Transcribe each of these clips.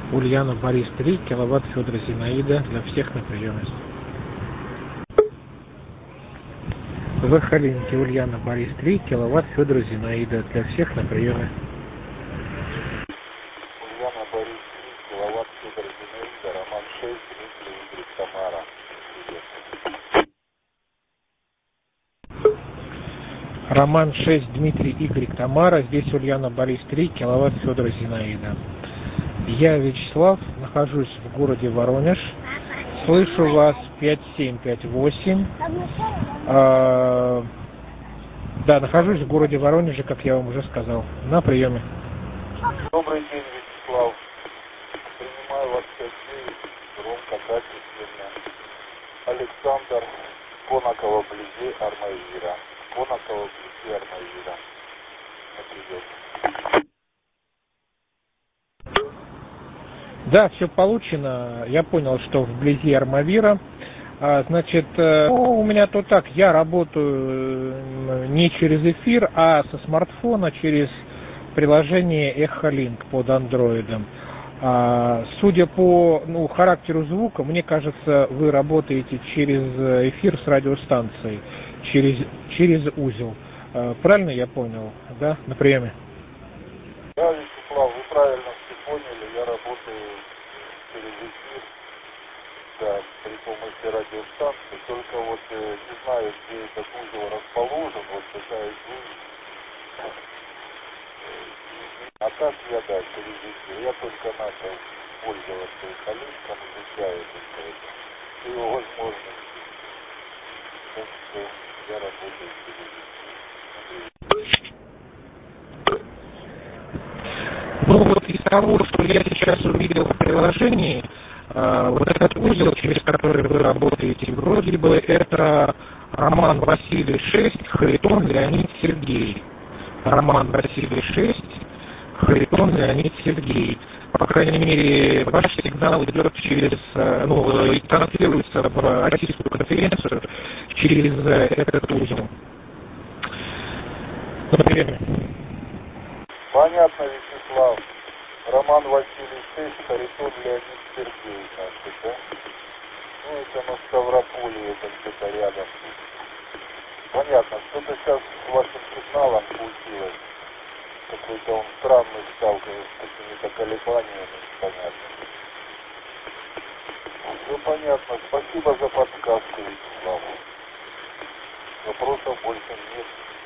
Ульяна, Борис 3, киловатт Федор Зинаида, для всех на приеме. Захалинки, Ульяна, Борис 3, киловатт Федор Зинаида, для всех на приеме. Ульяна, Борис 3, киловатт Федор Зинаида, Роман 6, Дмитрий, Игорь, Тамара. Роман 6, Дмитрий, Игорь, Тамара. Здесь Ульяна, Борис 3, киловатт Федор Зинаида. Я Вячеслав, нахожусь в городе Воронеж. Слышу вас 5758. Да, нахожусь в городе Воронеже, как я вам уже сказал. На приеме. Добрый день, Вячеслав. Принимаю вас 59, громко, качественно. Александр, Конаково, вблизи Армавира. Конаково, вблизи Армавира. На приеме. Да, все получено. Я понял, что вблизи Армавира. Значит, у меня то так, я работаю не через эфир, а со смартфона через приложение Echolink под андроидом. Судя по характеру звука, мне кажется, вы работаете через эфир с радиостанцией, через узел. Правильно я понял, да, на приеме? Да, Вячеслав, вы правильно все поняли, я работаю через эфир, да, при помощи радиостанции, только вот не знаю, где этот узел расположен, вот пытаюсь выяснить. А так я, да, через эфир, я только начал пользоваться Echolink, изучаю это, его возможности, так что я работаю через эфир. Ну вот из того, что я сейчас увидел в приложении, вот этот узел, через который вы работаете, вроде бы это Роман Василий 6, Харитон Леонид Сергей. Роман Василий 6, Харитон Леонид Сергей. По крайней мере, ваш сигнал идет через, транслируется в российскую конференцию через этот узел. Например. Понятно, Вячеслав. Роман Василий 6, Харитон Леонид Сергей, значит, да? Ну, это на Ставрополье, это где-то рядом. Понятно, что-то сейчас с вашим сигналом получилось. Какой-то он странный стал, с какими-то колебаниями, непонятными. Все понятно. Спасибо за подсказку, Вячеслав. Вопросов больше нет.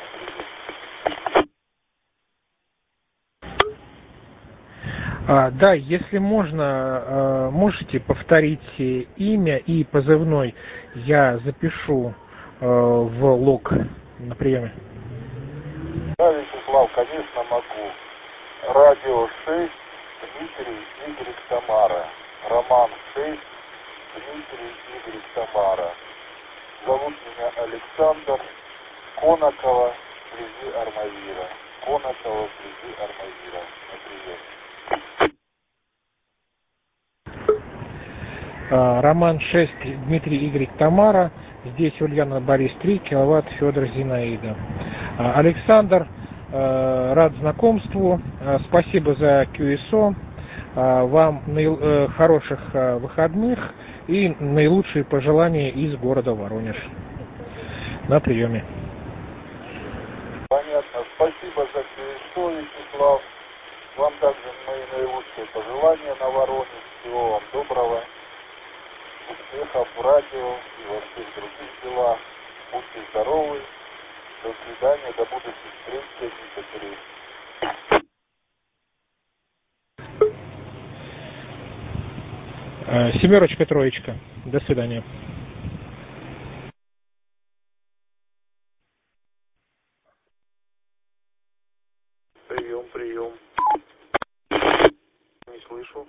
Да, если можно, можете повторить имя и позывной, я запишу в лог на приеме. Да, Вячеслав, конечно, могу. Радио 6, Дмитрий, Игорь, Тамара. Роман 6, Дмитрий, Игорь, Тамара. Зовут меня Александр. Конаково, вблизи Армавира. Конаково, вблизи Армавира. На прием. Роман 6, Дмитрий, Игорь, Тамара. Здесь Ульяна, Борис 3, киловатт Федор Зинаида. Александр, рад знакомству. Спасибо за QSO. Вам хороших выходных и наилучшие пожелания из города Воронеж. На приеме. Понятно. Спасибо за QSO, Вячеслав. Вам также мои наилучшие пожелания на Воронеж. Всего вам доброго. Успехов в радио и во всех других делах. Будьте здоровы. До свидания. До будущих встреч. Техника 3. Семерочка, троечка. До свидания. Прием, прием. Не слышу.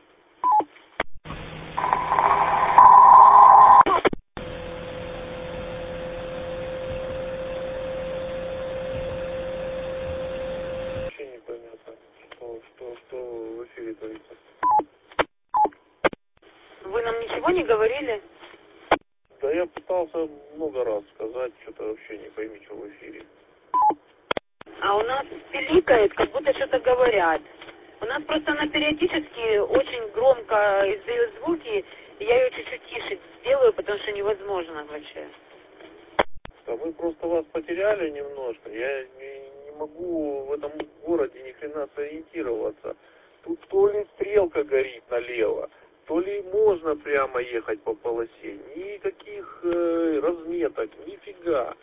Вообще непонятно, что в эфире творится. Вы нам ничего не говорили? Да я пытался много раз сказать, что-то вообще не пойми, что в эфире. А у нас пиликает, как будто что-то говорят. У нас просто она периодически очень громко издает звуки, и я ее чуть-чуть тише сделаю, потому что невозможно вообще. Да мы просто вас потеряли немножко. Я не могу в этом городе ни хрена сориентироваться. Тут то ли стрелка горит налево, то ли можно прямо ехать по полосе. Никаких разметок, нифига.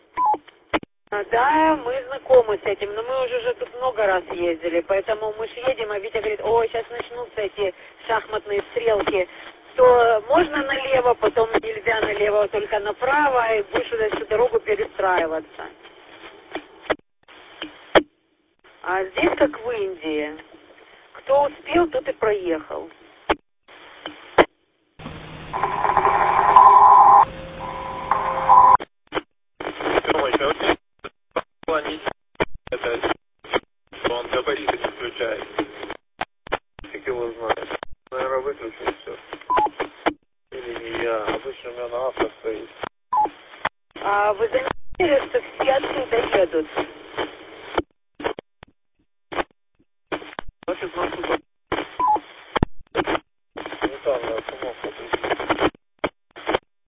Да, мы знакомы с этим, но мы уже тут много раз ездили, поэтому мы же едем, а Витя говорит, ой, сейчас начнутся эти шахматные стрелки, то можно налево, потом нельзя налево, только направо, и будешь уже всю дорогу перестраиваться. А здесь как в Индии. Кто успел, тот и проехал. Он габариты не включает. Фиг его знает. Наверное, выключу все. Или не я. Обычно у меня на авто стоит. А вы занимаетесь